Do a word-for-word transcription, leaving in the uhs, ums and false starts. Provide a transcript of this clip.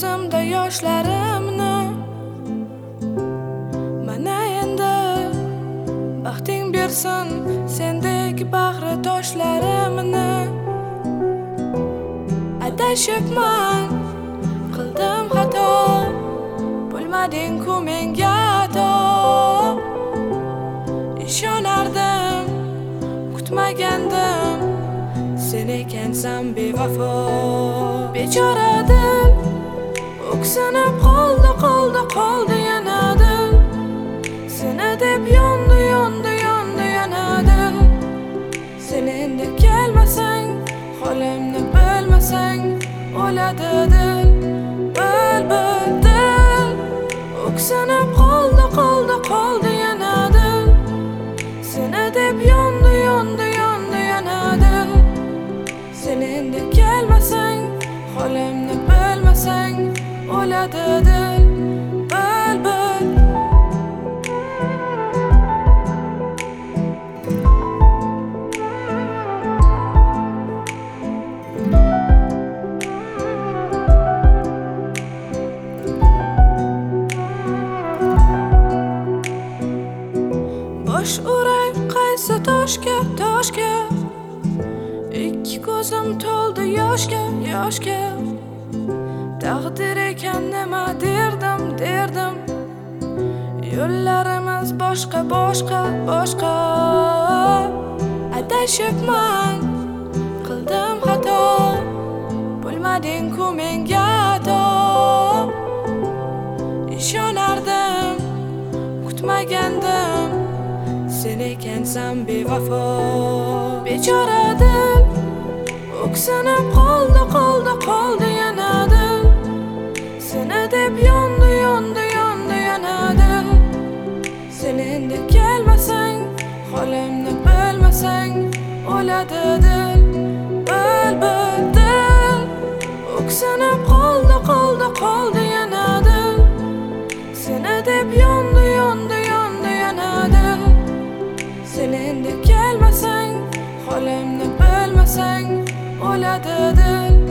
ko'zimda yoshlarimni mana endi baxting bersin sendek bag'ri toshlarimni. Adashibman, qildim xato, bo'lmading-ku menga ato. Ishonardim, kutmagandim, sen ekansan bevafo. Bechora dil o'ksinib qoldi, qoldi, qoldi yana dil. Seni deb yondi, yondi, yondi yana dil. Sen endi kelmasang, holimni bilmasang, o'ladi dil. Bulbul dil o'ksinib qoldi, qoldi, qoldi yana dil. Seni deb yondi, yondi, yondi yana dil. Sen endi kelmasang, holimni bilmasang, o'ladi dil. Bulbul bosh uray qaysi toshga, toshga. Ikki ko'zim to'ldi yoshga, yoshga. Taqdir ekan nima derdim, derdim. Yo'llarimiz boshqa, boshqa, boshqa. Adashibman, qildim xato, bo'lmading-ku menga ato. Ishonardim, kutmagandim, sen ekansan bevafo. Bechora dil o'ksinib qoldi, qoldi, qoldi yana dil. Seni deb yondi, yondi, yondi yana dil. Sen endi kelmasang, holimni bilmasang, o'ladi dil. Bulbul dil o'ksinib qoldi, qoldi, qoldi yana dil. Seni deb yondi, yondi, yondi yana dil. Sen endi kelmasang, holimni bilmasang, o'ladi dil.